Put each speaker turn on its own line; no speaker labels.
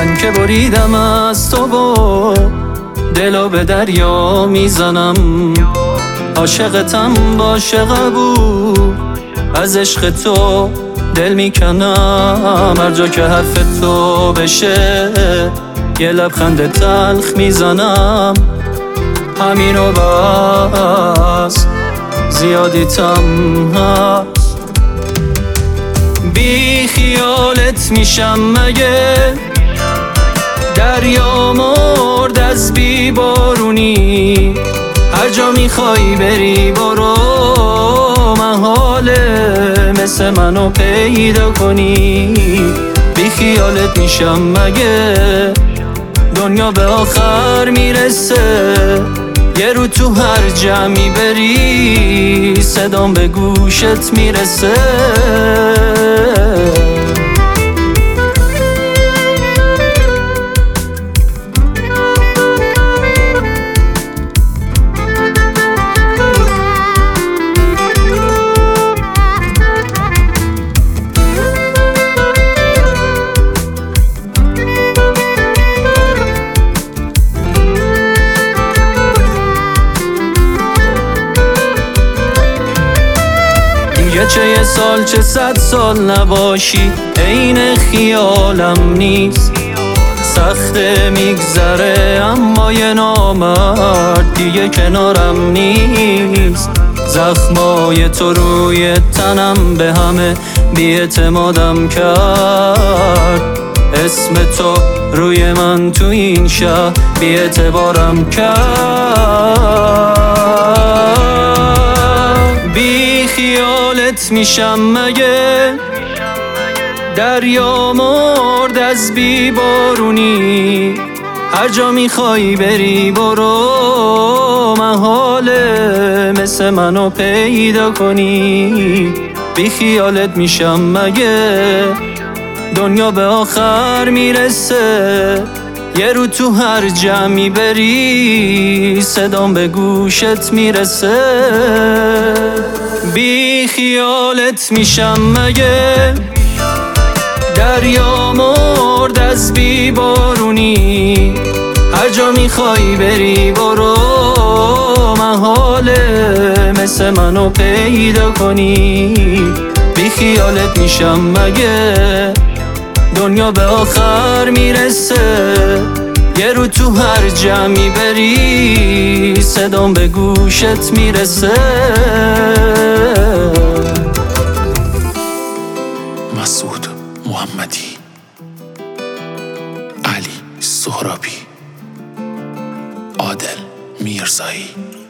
من که بریدم از تو و دلو به دریا میزنم. عاشقتم با عاشق بود، از عشق تو دل میکنم. هر جا که حرف تو بشه یه لبخند تلخ میزنم. همینو بس زیادیتم هست. بی خیالت میشم مگه دریا مرد از بی بارونی. هر جا میخوای بری برو، محاله مثل منو پیدا کنی. بی خیالت میشم مگه دنیا به آخر میرسه. یه رو تو هر جمعی بری صدام به گوشت میرسه. دیگه چه یه سال چه 100 سال نباشی عین خیالم نیست. سخته میگذره اما یه نامرد دیگه کنارم نیست. زخمای تو روی تنم به همه بی‌اعتمادم کرد. اسم تو روی من تو این شهر بی‌اعتبارم کرد. بی خیالت میشم مگه دریا مرد از بی بارونی. هر جا میخوای بری برو، محاله مثل منو پیدا کنی. بی خیالت میشم مگه دنیا به آخر میرسه. یه رو تو هر جمعی بری صدام به گوشت میرسه. بی خیالت میشم مگه دریا مرد از بی بارونی. هر جا میخوای بری برو، محاله مثل منو پیدا کنی. بی خیالت میشم مگه دنیا به آخر میرسه. یه رو تو هر جمعی بری صدام به گوشت میرسه.
مسعود محمدی، علی سهرابی، عادل میرزایی.